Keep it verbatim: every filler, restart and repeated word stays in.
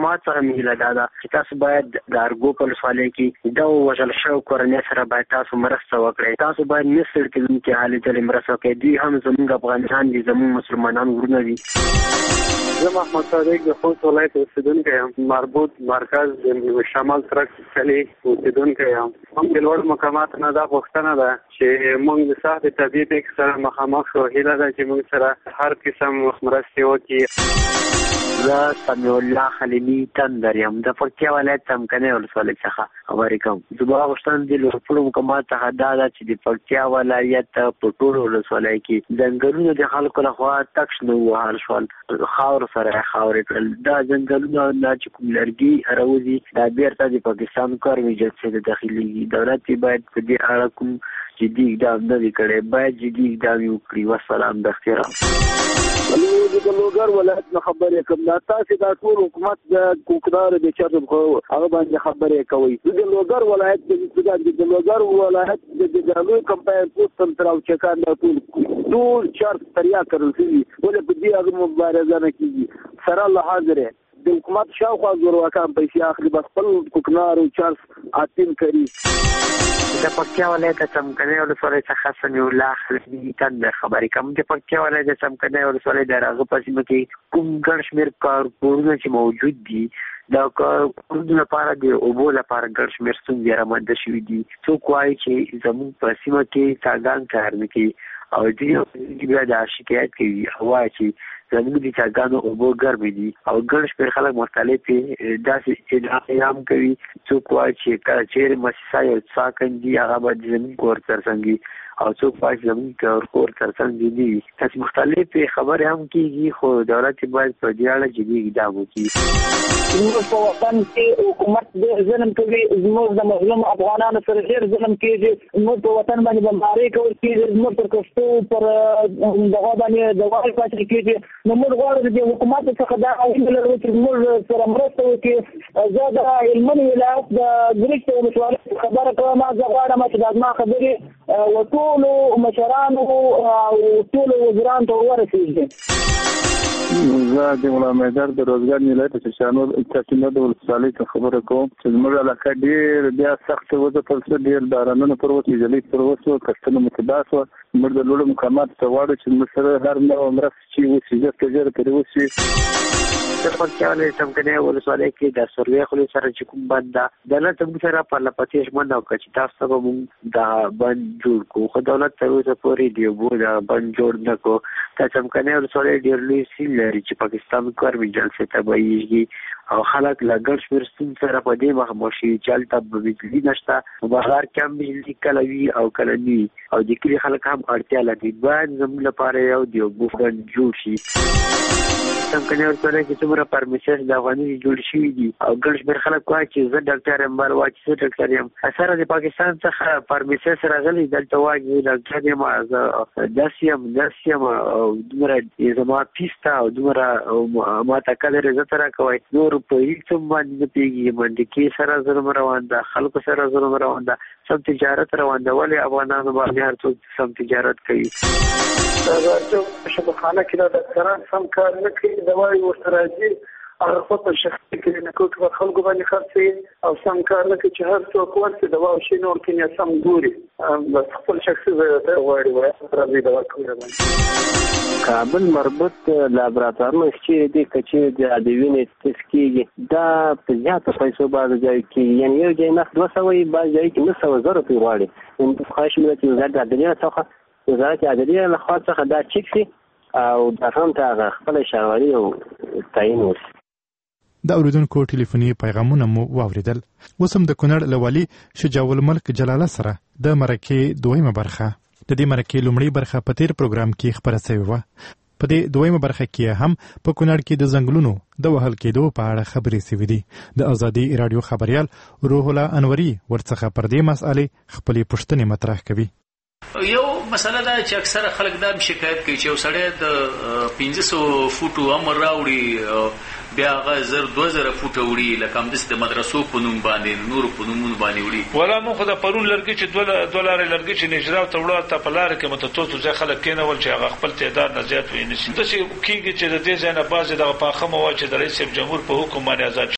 محکمات څخه مهله دا ده چې تاسو باید د ارګو په ولسوالۍ کې د وژل شوو کورنۍ سره باید تاسو مرسته وکړئ. تاسو باید مصر کې زموږ هلې ځلې مرسته وکړئ. دوی هم زموږ افغانستان دي، زموږ مسلمانان ورونه دي. زه محمد صادق د خوست ولایت اوسیدونکی یم. مربوط مرکز د شمال ترک کلي اوسیدونکی یم. هم د لوړ مقاماتو نه دا غوښتنه ده چې موږ د سخت طبیعي پیښې سره مخامخ شو. هیله ده چې موږ سره هر قسم مرستې وکړي. زه سمیع الله خلیلي تندر یم، د پکتیا ولایت څمکنیو ولسوالۍ څخه خبرې کوم. زه به غوښتنه د لوړپوړو مقاماتو څخه دا ده چې د پکتیا ولایت په ټولو ولسوالۍ کې ځنګلونه د خلکو لخوا تک شنه ووهل شول، خاورو سره خاورې کړل. دا ځنګلونه نه چې کوم لرګي راوځي دا بیرته د پاکستان کارمي جلسې ته داخلېږي. دولت باید په دې اړه کوم جدي اقدام نه وي کړی، باید جدي اقدام وکړي. والسلام د احترام. د لوګر ولایت نه خبرې کوم. دا تاسو د ټول حکومت د کوکدار د چارو هغه باندې خبرې کوي. د لوګر ولایت د لوګر ولایت د جنوبي کمپاین پوسټ تر او چکان د ټول ټول چارت تریا کړل شي ولې په دې هغه مبارزه نه کیږي. سره الله حاضر د حکومت شاوخوا زور وکام پیسې اخلي، بس خپل کوکنار او چارت اتین کوي. د پکتیا ولایت څمکنیو ولسوالۍ څخه سمیع الله خلیلي تندر خبرې کوم. د پکتیا ولایت څمکنیو ولسوالۍ د هغه په سیمه کې کوم ګڼ شمېر کارکوړونه چې موجود دي د کارکوړونو لپاره د اوبو لپاره ګڼ شمېر ستونزې رامنځته شوي دي. څوک وایي چې زموږ په سیمه کې څاګان کار نه کوي او ځینې بیا دا شکایت کوي او وایي چې زموږ د څاګانو اوبه ګرمې دي او ګڼ شمېر خلک مختلفې داسې ادعاې هم کوي. څوک وایي چې کله چېرې مؤسسه یو څاه کندي هغه به د زموږ کور ترڅنګ او څوک وایي چې زموږ کور ترڅنګ دي. داسې مختلفې خبرې هم کېږي، خو دولت باید په دې اړه جدي اقدام وکړي. زموږ په وطن کې حکومت ډېر ظلم کوي، زموږ د مظلوم افغانانو سره ډېر ظلم کېږي. زموږ په وطن باندې بمبارۍ کول کېږي، زموږ پر کښتو پر دغه باندې دواړې پاتې کېږي. نو موږ غواړو د حکومت څخه دا اړینه لرو چې موږ سره مرسته وکړي. زه د هلمند ولایت د ګرشت ولسوالۍ خبره کوم. زه غواړم چې د زما خبرې وټولو مشرانو او ټولو وزیرانو ته ورسېږي. زه د غلام حیدر د روزګار ولایت چشانو د ولسوالۍ څخه خبره کوم چې زموږ علاقه ډېر بیا سخته وه. د پلسه ډېر بارانونه پر وسو، جلۍ پر وسو، کښتونه متباه شوه. موږ د لوړو مقاماتو ته غواړو چې موږ سره هر ډول مرسته چې وشي ژر تر ژره پرې وشي. د پکتیا ولایت څمکنیو ولسوالۍ کې د سروې خولې سره چې کوم بند ده دولت موږ سره پرله پسې ژمنه وکړه چې تاسو ته به موږ دا بند جوړ کړو، خو دولت تر اوسه پورې د اوبو دا بند جوړ نه کړو. د څمکنیو ولسوالۍ ډېر لوی سیند لري چې پاکستان کارمي جلسې ته بهیږي او خلک له ګڼ شمېر ستونزو سره په دې مخامخ شي چې هلته بجلي نشته، په ښار کې هم بجلي کله وي او کله نه وي او د کلي خلک هم اړتیا لري. باید زموږ لپاره یو د اوبو بند جوړ شي. څمکنیو ولسوالۍ کې څومره پرمیسس د افغاني جوړ شوي دي او ګڼ شمېر خلک وایي چې زه ډاکټر یم، بل وایي چې زه ډاکټر یم. سره د پاکستان څخه پرمیسس راغلی دلته وایي زه ډاکټر یم، زه داسې یم داسې یم او دومره زما فیس ته او دومره ماته قدر عزت راکوئ. نور په هېڅ هم باندې نه پوهېږي. منډکې سره ظلم روان ده، خلکو سره ظلم روان ده، سم تجارت روان ده. ولې افغانانو باندې هر څوک سم تجارت کوي؟ شفاخانه کې دا ډاکټران سم کار نه کوي، دوايي ورته راځي هغه خپل شخصي کلینیکو کې په خلکو باندې خرڅوي او سم کار نه کوي چې هر څوک ورته دوا او شي نور کې سم ګوري. بس خپل شخصي ځای غواړي وایي راځي دوا کوي. کابل مربوط لابراتوارونه چې دي کچې د ادوینې تست کېږي دا په زیاتو پیسو باندې ځای کېږي، یعنې یو ځای نه دوه سوه یې بعض ځای کې نه سوه زره روپۍ غواړي. خواهش مې ده چې وزارت عدلیه څخه وزارت عدلیه له خوا څخه دا چک شي او دا هم ته هغه خپله شاوري او تعیین وشي. د اوریدونکو ټلیفوني پیغامونه مو واوریدل. اوس هم د کونړ له والي شجاع الملک جلاله سره د مرکې دویمه برخه د دې مرکې لومړۍ برخه په تیر پروګرام کې خبره شوې وه. په دې دویمه برخه کې هم په کونړ کې د ځنګلونو د وهل کېدو په اړه خبرې شوې دي. د ازادي راډیو خبریال روح الله انوري ورڅخه پر دې مسئلې خپلې پوښتنې مطرح کوي. یو مسله دا چې اکثره خلک دا شکایت کوي چې یو سړی د پنځه سوه فوټو عمر راوړي بیا هغه زر دوه زره فوټه وړي لکه همداسې د مدرسو په نوم باندې نورو په نومونو باندې وړي. ولا موږ خو د پرون لرګي چې دوه لارې لرګي چې نجراب ته وړه ته په لاره کې متتوتو ځای خلک کېنول چې هغه خپل تعداد نه زیات وي نه شي. داسې کېږي چې د دې ځای نه بعضې دغه پاخه مواد چې د رئیس جمهور په حکم باندې آزاد